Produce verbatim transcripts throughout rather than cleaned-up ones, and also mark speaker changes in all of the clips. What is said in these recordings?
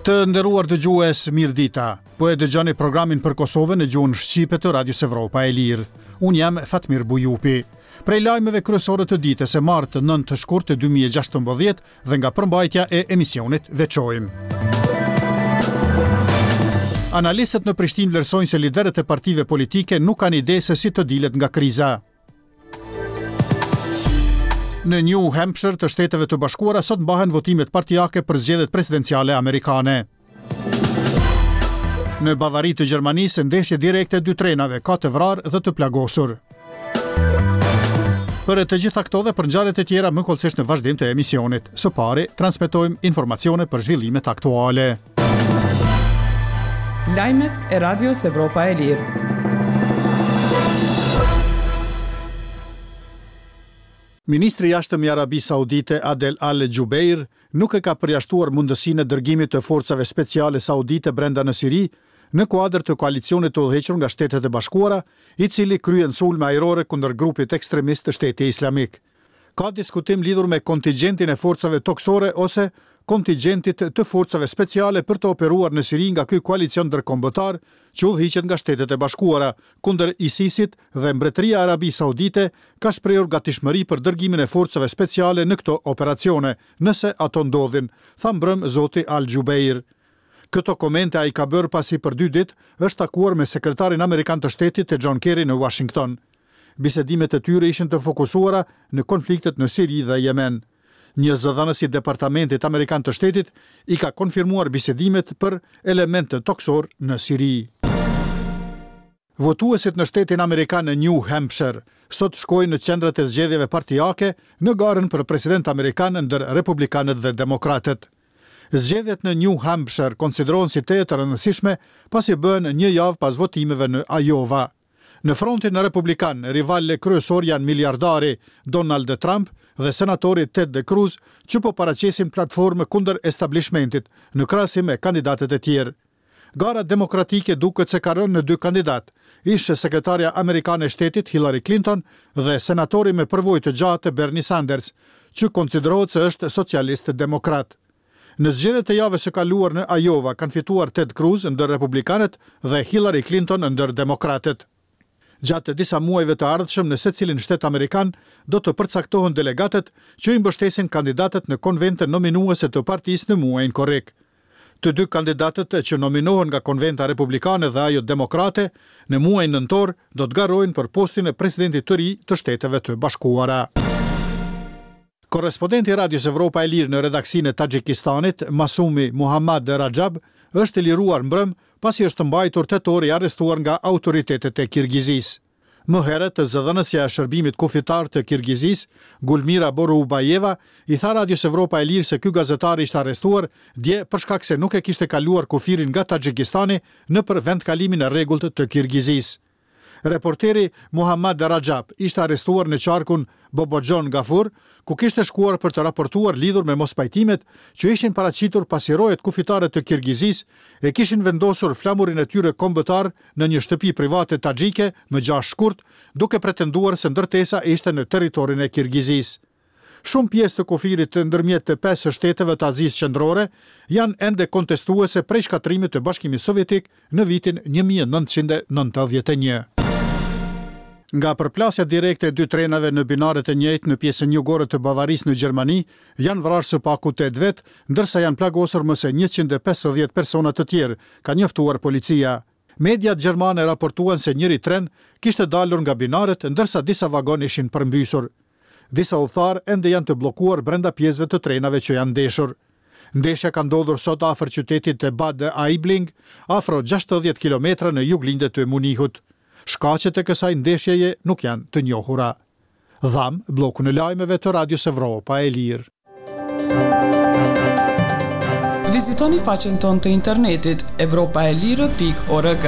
Speaker 1: Të nderuar dëgjues, mirëdita. Po e dëgjoni programin për Kosovën në gjuhën shqipe të Radios Evropa e Lirë. Unë jam Fatmir Bujupi. Prej lajmeve kryesore të ditës e martë nëntë shkurt të dy mijë e gjashtëmbëdhjetë dhe nga përmbajtja e emisionit veçojmë. Analistët në Prishtinë vlerësojnë se liderët e partive politike nuk kanë ide se si të dilet nga kriza. Në New Hampshire të Shteteve të Bashkuara sot mbahen votimet partijake për zgjedhjet presidenciale amerikane. Në Bavari të Gjermanisë ndeshje direkte dy trenave ka të vrarë dhe të plagosur. Për të gjitha këto dhe për ngjarjet e tjera më kollësisht në vazhdim të emisionit. Së pari transmetojmë informacione për zhvillimet aktuale.
Speaker 2: Lajmet e Radios Evropa e Lirë.
Speaker 1: Ministri i Jashtëm i Arabisë Saudite Adel Al-Jubeir nuk e ka përjashtuar mundësinë e dërgimit të forcave speciale saudite brenda në Siri në kuadër të koalicionit të udhëhequr nga Shtetet e Bashkuara, i cili kryen sulme ajrore kundër grupit ekstremist të Shteti Islamik. Ka diskutim lidhur me kontingjentin e forcave toksore ose kontingjentit të forcave speciale për të operuar në Siri nga ky koalicion ndërkombëtar që udhëhiqet nga Shtetet e Bashkuara kundër ISIS-it dhe Mbretëria e Arabisë Saudite ka shprehur gatishmëri për dërgimin e forcave speciale në këto operacione, nëse ato ndodhin, tha mbrëm zoti Al-Jubeir. Këto komente ai ka bërë pasi për dy ditë është takuar me sekretarin amerikan të shtetit të John Kerry në Washington. Bisedimet e tyre ishin të fokusuara në konfliktet në Siri dhe Yemen. Një zëdhënës i Departamentit Amerikan të Shtetit i ka konfirmuar bisedimet për elemente toksor në Siri. Votuesit në shtetin Amerikan në New Hampshire sot shkojnë në qendrat e zgjedhjeve partijake në garën për president Amerikan ndër Republikanët dhe Demokratët. Zgjedhjet në New Hampshire konsiderohen si të të rëndësishme pasi bën një javë pas votimeve në Iowa. Në frontin e Republikan, rivalë kryesor janë miliardari Donald Trump dhe senatori Ted Cruz, që po paraqesin platformë kundër establishmentit në krahasim me kandidatët e tjerë. Gara demokratike duket se ka rënë në dy kandidat, ish sekretarja amerikane e shtetit Hillary Clinton dhe senatori me përvojë të gjatë Bernie Sanders, që konsiderohet se është socialist demokrat. Në zgjedhjet e javës së kaluar në Iowa kanë fituar Ted Cruz ndër republikanët dhe Hillary Clinton ndër demokratët. Gjatë disa muajve të ardhshëm në secilin shtet amerikan do të përcaktohen delegatët që i mbështesin kandidatët në konvente nominuese të partisë në muajin korrik. Të dy kandidatët që nominohen nga konventa republikane dhe ajo demokrate në muajin nëntor do të garojnë për postin e presidentit të ri të Shteteve të Bashkuara. Korrespondenti i Radios Evropa e Lirë në redaksinë e Tagjikistanit, Masumi Muhammad Rajab, është liruar mbrëm pasi është mbajtur tetor i arrestuar nga autoritetet e Kirgizisë. Më herët, zëdhënësja e shërbimit kufitar të Kirgizisë, Gulmira Boroubayeva, i tha Radios Evropa e Lirë se ky gazetar ishte arrestuar dje për shkak se nuk e kishte kaluar kufirin nga Tagjikistani nëpër vendkalimin e rregullt të Kirgizisë. Reporteri Muhammad Rajab ishte arrestuar në qarkun Boboxhan Gafur, ku kishte shkuar për të raportuar lidhur me mospajtimet që ishin paraqitur pasi rojet kufitare të Kirgizisë e kishin vendosur flamurin e tyre kombëtar në një shtëpi private tagjike më gjashtë shkurt, duke pretenduar se ndërtesa ishte në territorin e Kirgizisë. Shumë pjesë të kufirit të ndërmjet të pesë shteteve të Azisë Qendrore janë ende kontestuese prej shkatrimit të Bashkimit Sovjetik në vitin një mijë e nëntëqind e nëntëdhjetë e një. Nga përplasja direkte e dy trenave në binaret e njëjtë në pjesën jugore të Bavarisë në Gjermani, janë vrarë së paku tetë vet, ndërsa janë plagosur më se njëqind e pesëdhjetë persona të tjerë, ka njoftuar policia. Mediat gjermane raportuan se njëri tren kishte dalur nga binaret, ndërsa disa vagon ishin përmbysur. Disa udhëtar ende janë të bllokuar brenda pjesëve të trenave që janë ndeshur. Ndeshja ka ndodhur sot afër qytetit të Bad Aibling, afro gjashtëdhjetë kilometra në juglindje të Munihut. Shkaqet e kësaj ndeshjeje nuk janë të njohura. Dham, blokun e lajmeve të Radios Evropa e Lirë.
Speaker 2: Vizitoni faqen tonë të internetit evropaelire pikë org.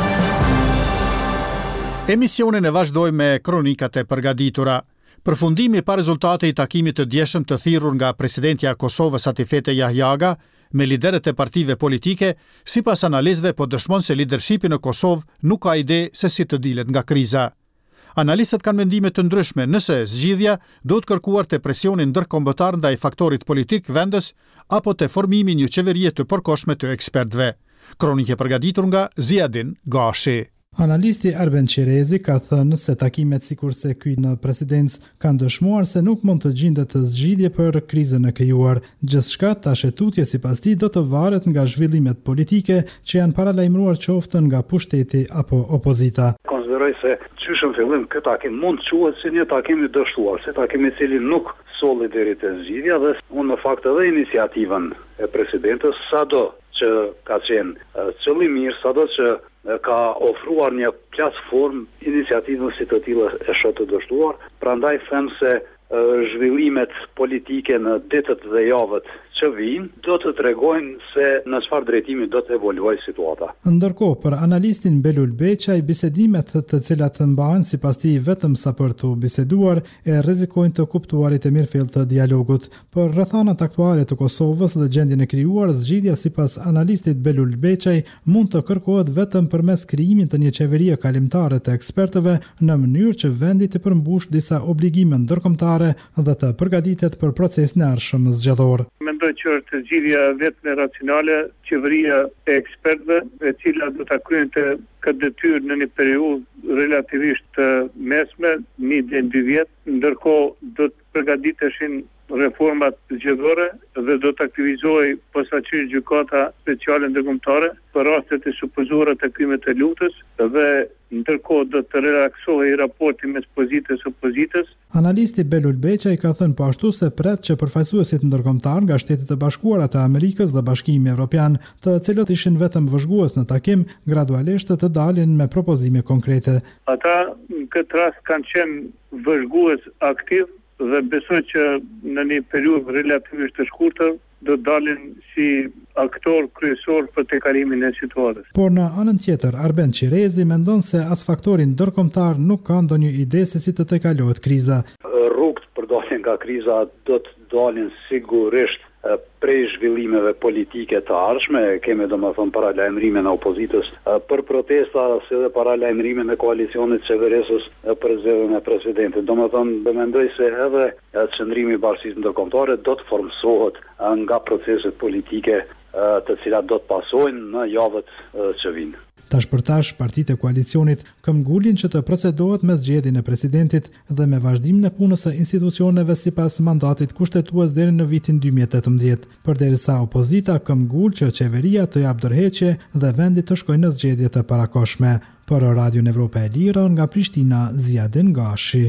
Speaker 1: Emisionin e vazhdoj me kronikat e përgatitura. Përfundimi pa rezultate i takimit të djeshëm të thirrur nga presidentja e Kosovës Atifete Jahjaga me liderët e partive politike, sipas analizëve po dëshmon se lidershipi në Kosovë nuk ka ide se si të dilet nga kriza. Analistët kanë mendime të ndryshme nëse zgjidhja do të kërkuar të presionin ndërkombëtar ndaj faktorit politik vendës apo të formimi një qeverie të përkohshme të ekspertëve. Kronike përgatitur nga Ziadin Gashi.
Speaker 3: Analisti Arben Qerezi ka thënë se takimet sikurse ky në presidencë kanë dëshmuar se nuk mund të gjendet të zgjidhje për krizën e krijuar. Gjithçka tash e tutje sipas tij do të varet nga zhvillimet politike që janë paralajmëruar qoftë nga pushteti apo opozita.
Speaker 4: Konsideroj se qysh në fillim ky takim mund të quhet si një takim i dështuar, si takim i cili nuk solli deri te zgjidhja dhe unë në fakt edhe iniciativën e presidentës sado që ka qenë qëllim mirë, sado që ka ofruar një platformë iniciativën si të tillë e shoh të dështuar, prandaj them se zhvillimet politike në ditët dhe javët që vijnë do të tregojnë se në çfarë drejtimi do të evoluojë situata.
Speaker 3: Ndërkohë, për analistin Belul Beqaj, bisedimet të cilat mbahen sipas tij vetëm sa për të biseduar e rrezikojnë të kuptuarit e mirëfillt të dialogut. Për rrethanat aktuale të Kosovës dhe gjendjen e krijuar, zgjidhja sipas analistit Belul Beqaj mund të kërkohet vetëm përmes krijimit të një qeverie kalimtare të ekspertëve në mënyrë që vendi të përmbush disa obligime ndërkombëtare dhe të përgatitet për procesin e ardhshëm zgjedhor.
Speaker 5: Mendoj që është zgjidhja vetëm racionale, qeveria e ekspertëve, e cila do ta kryente këtë detyrë në një periudhë relativisht të mesme, një deri në dy vjet, ndërkohë do të përgatiteshin reformat zgjedhore dhe do të aktivizohej posaçërisht gjykata speciale ndërkombëtare për rastet e supozuara të krimeve të luftës dhe ndërkohë do të relaksohej raporti mes pozitës e opozitës.
Speaker 3: Analisti Belul Beqaj ka thënë po ashtu se pret që përfaqësuesit ndërkombëtar nga Shtetet e Bashkuara të Amerikës dhe Bashkimi Evropian, të cilët ishin vetëm vëzhgues në takim, gradualisht të dalin me propozime konkrete.
Speaker 5: Ata në këtë rast kanë qenë vëzhgues aktiv dhe besoj që në një periudhë relativisht të shkurtër do dalin si aktor kryesor për tejkalimin e situatës.
Speaker 3: Por në anën tjetër, Arben Qerezi mendon se as faktorin ndërkombëtar nuk ka ndonjë ide se si të tejkalohet kriza.
Speaker 4: Rrugët për daljen nga kriza do të dalin sigurisht prej zhvillimeve politike të ardhshme, kemi domethënë paralajmërimin e opozitës për protesta si dhe paralajmërimin e koalicionit qeverisës për zgjedhjen e presidentit. Domethënë, do mendoj se edhe qendrimi i bashkisë ndërkombëtare do të formsohet nga proceset politike të cilat do të pasojnë në javët që vijnë.
Speaker 3: Tash për tash, partitë e koalicionit këmbgulin që të procedohet me zgjedhjen e presidentit dhe me vazhdimin e punës së institucioneve sipas mandatit kushtetues deri në vitin dy mijë e tetëmbëdhjetë, përderisa opozita këmbgul që qeveria të jap dorëheqje dhe vendi të shkojë në zgjedhje të parakohshme. Për Radion Evropa e Lirë nga Prishtina, Ziadin Gashi.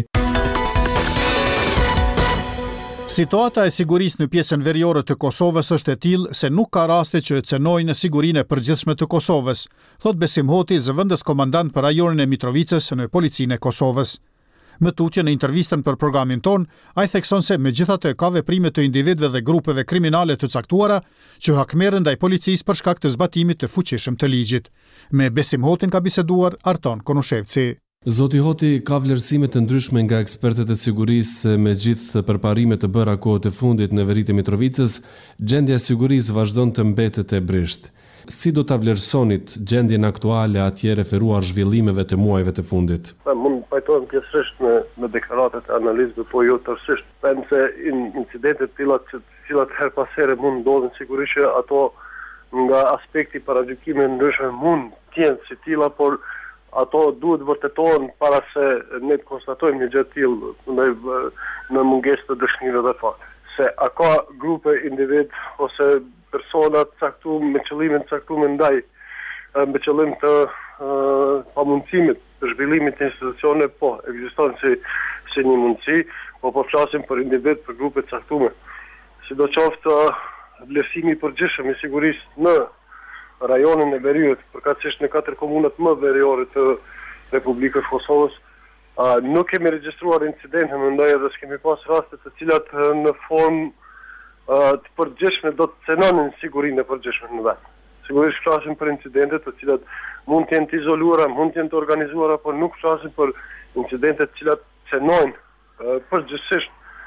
Speaker 1: Situata e sigurisë në pjesën veriore të Kosovës është e tillë se nuk ka raste që të cenojnë sigurinë e përgjithshme të Kosovës, thot Besim Hoti, zëvendës komandant për rajonin e Mitrovicës në policinë e Kosovës. Më tutje në intervistën për programin ton, ai thekson se megjithatë ka veprime të individëve dhe grupeve kriminale të caktuara që hakmerren ndaj policisë për shkak të zbatimit të fuqishëm të ligjit. Me Besim Hotin ka biseduar Arton Konushevci.
Speaker 6: Zoti Hoti, ka vlerësime të ndryshme nga ekspertët e sigurisë me gjithë përparimet të bëra kohët e fundit në veritë e Mitrovicës, gjendja e sigurisë vazhdon të mbetet e brisht. Si do ta vlerësonit gjendjen aktuale atje referuar zhvillimeve të muajve të fundit?
Speaker 7: Mund pajtohem pjesërisht në, në deklaratat e analizëve, po jo tërësisht. Them se in, incidentet tilla që cilat her pas here mund ndodhin, sigurisht që ato nga aspekti paragjykime ndryshme mund të jenë si tilla, por ato duhet vërtetohen para se ne të konstatojmë një gjë të tillë, ndaj në mungesë të dëshmive dhe fakte. Se a ka grupe individ ose persona të caktuar me qëllimin të caktuar ndaj me qëllim të uh, pamundësimit të zhvillimit të institucione, po, ekziston si si një mundësi, po po flasim për individ, për grupe të caktuar. Sidoqoftë uh, vlerësimi i përgjithshëm i sigurisë në rajonin e Veriut, përkatësisht në katër komunat më veriore të Republikës Kosovës, uh, nuk kemi regjistruar incidente, mendoj edhe s'kemi pas raste të cilat uh, në formë uh, të përgjithshme do të cenonin sigurinë e përgjithshme në vend. Sigurisht flasim për incidente të cilat mund të jenë të izoluara, mund të jenë të organizuara, por nuk flasim për incidente të cilat cenojnë uh, përgjithsisht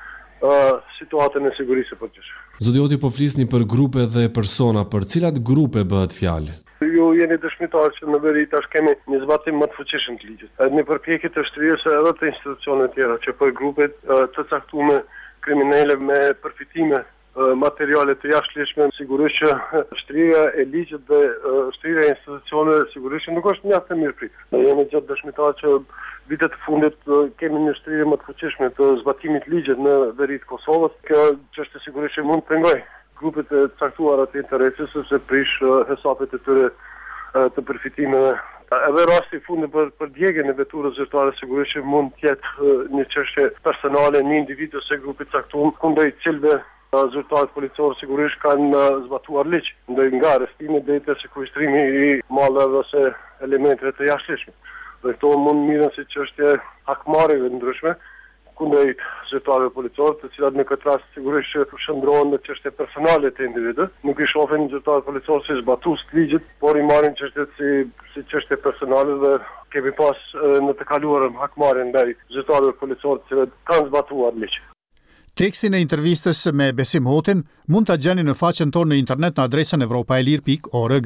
Speaker 7: uh, situatën e sigurisë së përgjithshme.
Speaker 6: Zodioti, po flisni për grupe dhe persona, për cilat grupe bëhet fjalë?
Speaker 7: Ju jeni dëshmitar që në veri tash kemi një zbatim më të fuqishëm të ligjit. Në përpjekje të shtrirjes edhe të institucioneve tjera që për grupe të caktuara kriminale me përfitime materiale të jashtëligjshme, sigurisht që shtrirja e ligjit dhe shtrirja e institucioneve sigurisht nuk është mjaft e mirë pritur. Ne jemi gjatë dëshmitar që vitet të fundit kemi një shtrirje më të fuqishme të zbatimit të ligjit në veri të Kosovës. Kjo çështje sigurisht mund të pengojë grupet e caktuara të interesit sepse prish hesapet e tyre të përfitimeve. Edhe rasti i fundit për për djegjen e veturës zyrtare sigurisht që mund të jetë një çështje personale, një individ ose grupi i caktuar kundër i cilëve zyrtarët policorë sigurisht kanë zbatuar ligj, ndër nga arrestimi deri te sekuestrimi i mallrave ose elementeve të jashtëligjshme. Dhe këto mund mirën si çështje hakmarrjeve ndryshme kundër zyrtarëve policorë, të cilat në këtë rast sigurisht që shndrohen në çështje personale të individëve, nuk i shohin zyrtarët policorë si zbatues të ligjit, por i marrin çështjet si si çështje personale dhe kemi pas në të kaluarën hakmarrje ndaj zyrtarëve policorë të cilët kanë zbatuar ligj.
Speaker 1: Tekstin e intervistës me Besim Hotin mund ta gjeni në faqen tonë në internet në adresën evropaelir pikë org.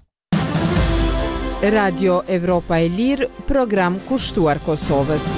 Speaker 8: Radio Evropa e Lirë, program kushtuar Kosovës.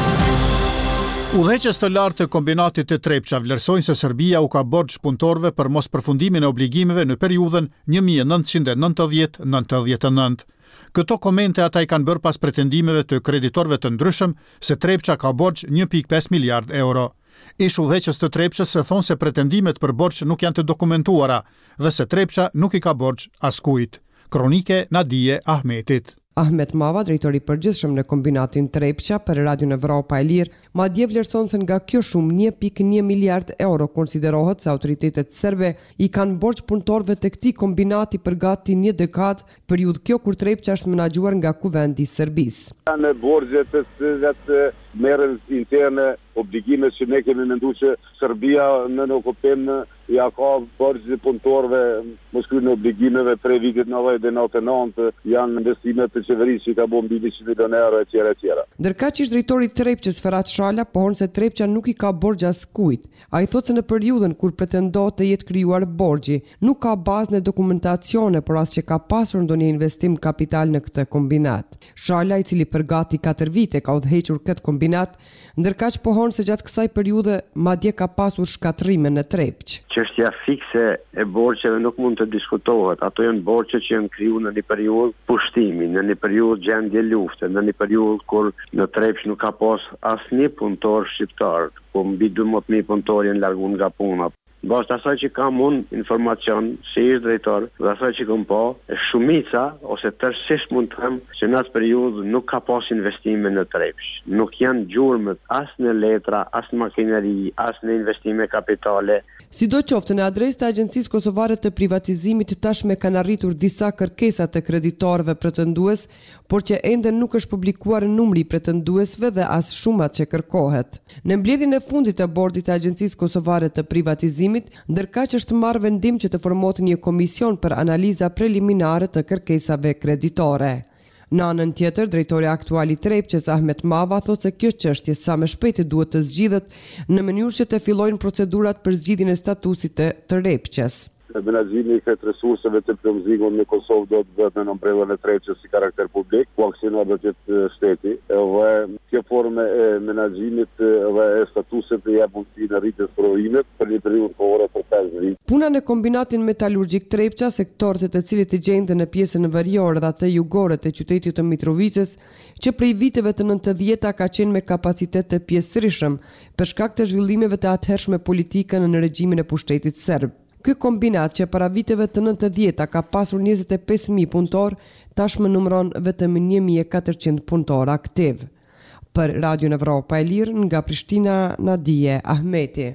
Speaker 1: Udhëheqës të lartë të kombinatit të Trepça vlerësojnë se Serbia u ka borxh punëtorëve për mos përfundimin e obligimeve në periudhën një mijë e nëntëqind e nëntëdhjetë deri në nëntëdhjetë e nëntë. Këto komente ata i kanë bërë pas pretendimeve të kreditorëve të ndryshëm se Trepça ka borxh një pikë pesë miliard euro. Ish udhëheqës të Trepçës se thonë se pretendimet për borxh nuk janë të dokumentuara dhe se Trepça nuk i ka borxh askujt. Kronike Nadije Ahmetit.
Speaker 9: Ahmet Mava, drejtori i përgjithshëm në kombinatin Trepça për Radion Evropa e Lirë, madje vlerëson se nga kjo shumë një pikë një miliard euro konsiderohet se autoritetet serbe i kanë borxh punëtorëve të këtij kombinati për gati një dekadë, periudhë kjo kur Trepça është menaxhuar nga kuvendi i Serbisë.
Speaker 10: Në borxhe të cilat merren interne, obligime që ne kemi menduar që Serbia në okupim ja ka borxhe punëtorëve mos kryen obligimeve prej vitit nëntëdhjetë deri në nëntëdhjetë e nëntë, janë investime të qeverisë që ka bën mbi njëqind milionë euro etj etj.
Speaker 9: Ndërkaq ish drejtori i Trepçës Ferhat Shala pohon se Trepça nuk i ka borxh askujt. Ai thotë se në periudhën kur pretendohet të jetë krijuar borxhi, nuk ka bazë në dokumentacione, por as që ka pasur ndonjë investim kapital në këtë kombinat. Shala, i cili për gati katër vite ka udhëhequr këtë kombinat, ndërkaq pohon se gjatë kësaj periudhe madje ka pasur shkatrime në Trepçë.
Speaker 11: Çështja fikse e borxheve nuk mund të diskutohet. Ato janë borxhe që janë krijuar në një periudhë pushtimi, në një periudhë gjendje lufte, në një periudhë kur në Trepçë nuk ka pas asnjë punëtor shqiptar, ku mbi dymbëdhjetë mijë punëtorë janë larguar nga puna. Bashkë asaj që kam unë informacion si ish drejtor dhe asaj që kam po, e shumica ose tërësisht mund të them që në atë periudhë nuk ka pas investime në Trepçë. Nuk janë gjurmët as në letra, as në makineri, as në investime kapitale.
Speaker 9: Sidoqoftë, në adresë të Agjencisë Kosovare të Privatizimit tashmë kanë arritur disa kërkesa të kreditorëve pretendues, por që ende nuk është publikuar numri i pretenduesve dhe as shumat që kërkohet. Në mbledhjen e fundit të bordit të Agjencisë Kosovare të Privatizimit, ndërkaq është marrë vendim që të formohet një komision për analiza preliminare të kërkesave kreditore. Në anën tjetër, drejtori aktual i Trepçës Ahmet Mava thotë se kjo çështje sa më shpejt duhet të zgjidhet në mënyrë që të fillojnë procedurat për zgjidhjen e statusit të Trepçës.
Speaker 10: Menaxhimi i këtë resurseve të plotësisë në Kosovë do të bëhet në ombrellën e Trepçës si karakter publik, ku aksiona do të jetë shteti, edhe kjo formë e menaxhimit dhe e statusit të jap mundësi në rritjes së provimit për një periudhë kohore për pesë vite.
Speaker 9: Puna në kombinatin metalurgjik Trepça, sektorët e të cilit të gjenden në pjesën veriore dhe atë jugore të qytetit të Mitrovicës, që prej viteve të nëntëdhjetë ka qenë me kapacitet të pjesërisëm për shkak të zhvillimeve të atëhershme politike në regjimin e pushtetit serb. Ky kombinat që para viteve të nëntëdhjetë ka pasur njëzet e pesë mijë punëtor, tashmë numëron vetëm një mijë e katërqind punëtor aktiv. Për Radion Evropa e Lirë, nga Prishtina, Nadije Ahmeti.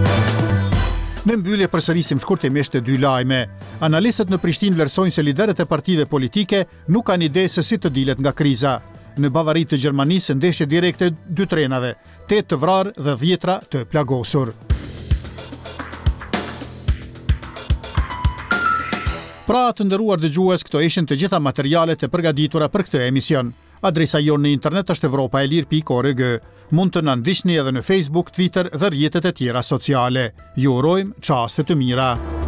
Speaker 1: Në mbyllje përsërisim shkurtimisht dy lajme. Analistët në Prishtinë vlerësojnë se liderët e partive politike nuk kanë ide se si të dilet nga kriza. Në Bavari të Gjermanisë ndeshje direkte dy trenave, tetë të vrarë dhe dhjetra të plagosur. Pra të nderuar dëgjues, këto ishin të gjitha materialet e përgatitura për këtë emision. Adresa jonë në internet është evropaelir pikë org. Mund të na ndiqni edhe në Facebook, Twitter dhe rrjetet e tjera sociale. Ju urojmë çaste të mira.